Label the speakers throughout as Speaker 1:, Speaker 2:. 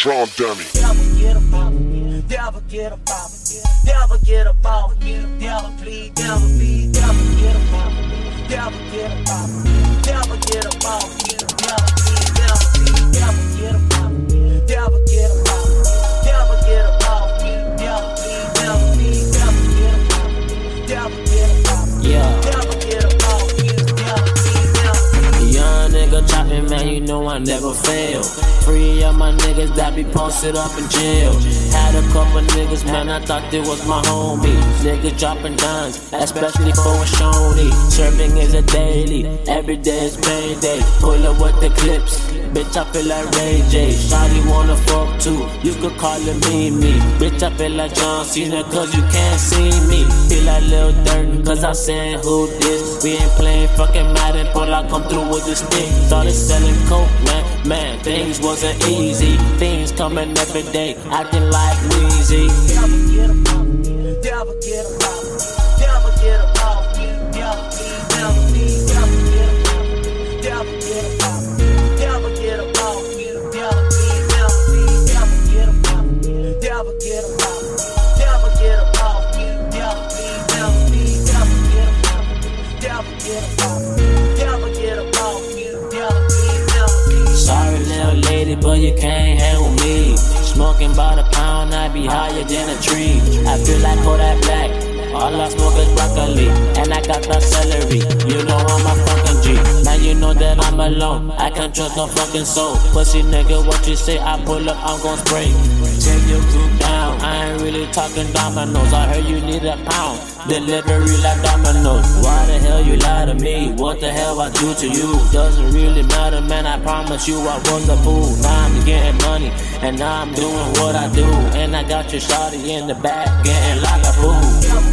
Speaker 1: Drum dummy.
Speaker 2: Never get about me, never get about me, never get about me, never please, never please, never get about me, never get about me, never get about me, never please, never please, never get about me, never get about me, never get about me, never please, never please, never get about me, never get about me, never get about me, never please, never please.
Speaker 3: Young nigga chopping, man, you know I never fail. Free of my niggas that be posted up in jail. Had a couple niggas, man, I thought they was my homies. Niggas dropping dimes, especially for a shorty. Serving is a daily, every day is payday. Pull up with the clips, bitch, I feel like Ray J. Shawty wanna fuck too, you could call it me. Bitch, I feel like John Cena, cause you can't see me. Feel like Lil Durk, cause I said who this. We ain't playing fucking Madden, but I come through with the stick. Started selling coke, man, things wasn't easy. Things coming every day, acting like Weezy.
Speaker 2: Never get about me, never get about me, never get about me, never please, never please, never get about me, never get about me, never get about me, never please, never please, never get about me, never get about me, never get about me, never please, never please, never get about me, never get about me, never get about me, never please, never please.
Speaker 3: Sorry little lady, but you can't hang with me. Smoking by the pound, I be higher than a tree. I feel like Kodak Black, all I smoke is broccoli, and I got the celery. You know I'm a fucking G. Now you know that I'm alone, I can't trust no fucking soul. Pussy nigga, what you say, I pull up, I'm gon' spray. Take your group down, I ain't really talking dominoes. I heard you need a pound, delivery like dominoes. Why the hell you lie to me? What the hell I do to you? Doesn't really matter, man, I promise you I was a fool. Now I'm getting money, and now I'm doing what I do. And I got your shawty in the back, getting like a fool.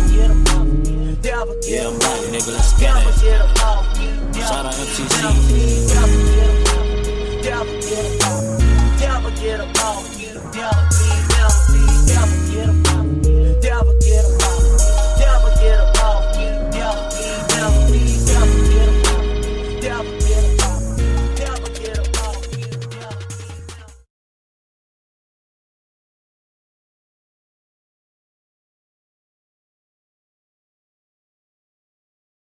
Speaker 3: Yeah, I'm right, nigga, let's get it. Shout out MCC.
Speaker 2: Never get about me, never please.